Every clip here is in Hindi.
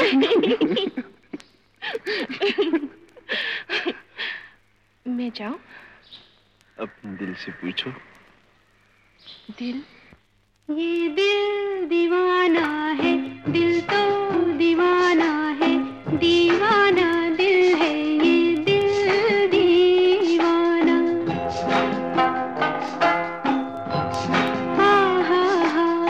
मैं जाऊं? अपने दिल से पूछो। दिल? ये दिल दीवाना है, दिल तो दीवाना है, दीवाना दिल है ये दिल दीवाना। हाँ हाँ हाँ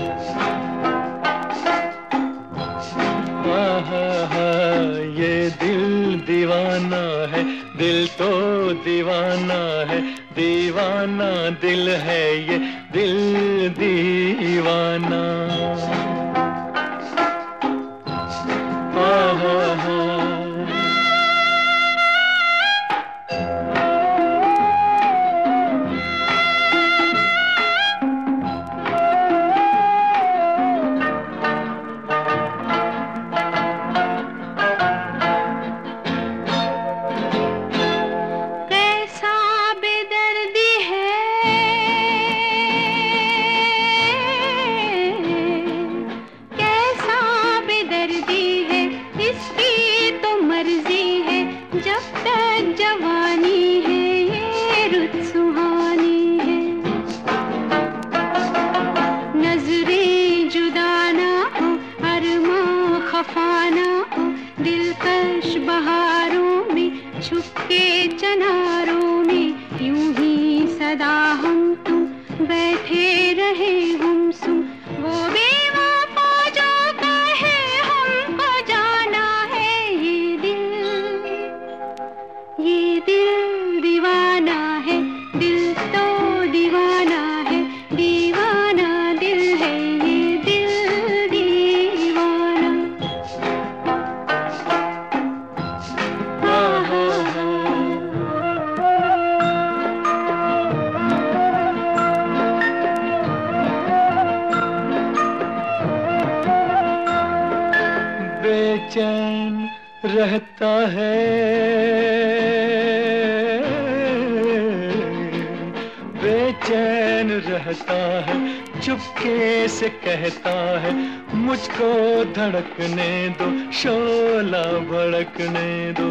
हाँ हाँ हाँ, ये दिल दीवाना है, दिल तो दीवाना है, दीवाना दिल है ये दिल दीवाना। हाँ हाँ हाँ दिलकश बहारों में, छुपके चनारों में, यूं ही सदा हम तुम बैठे रहे गुमसुम। वो बेवफा जो कहे हमको जाना है, ये दिल दीवाना है, दिल तो दीवाना है, दीवाना दिल है ये दिल दीवाना। बेचैन रहता है, बेचैन रहता है, चुपके से कहता है मुझको धड़कने दो, शोला भड़कने दो।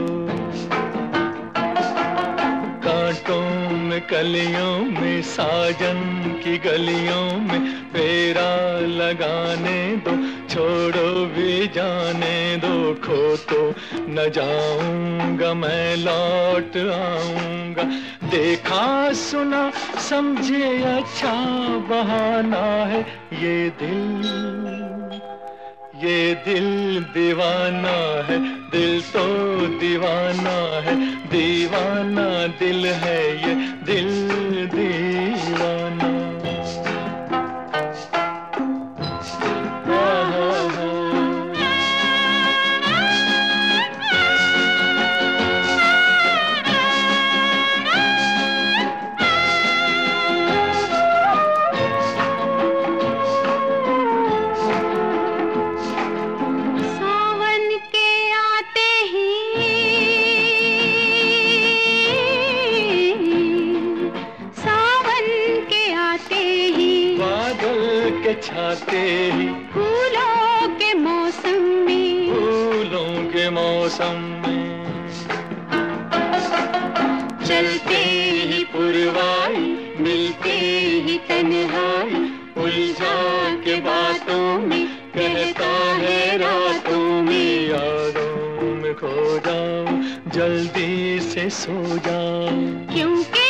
कांटों में कलियों में, साजन की गलियों में फेरा लगाने दो, छोड़ो भी जाने दो। खो तो न जाऊंगा मैं, लौट आऊंगा। देखा सुना समझे अच्छा बहाना है ये दिल दीवाना है, दिल तो दीवाना है, दीवाना दिल है ये दिल दीवाना। छाते ही फूलों के मौसम में, फूलों के मौसम में, चलते ही पुरवाई, मिलते ही तन्हाई, उलझा के बातों में, कहता है रातों में, यादों में खो जाऊं, जल्दी से सो जाऊं। क्योंकि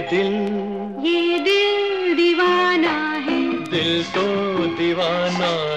ये दिल दीवाना है, दिल तो दीवाना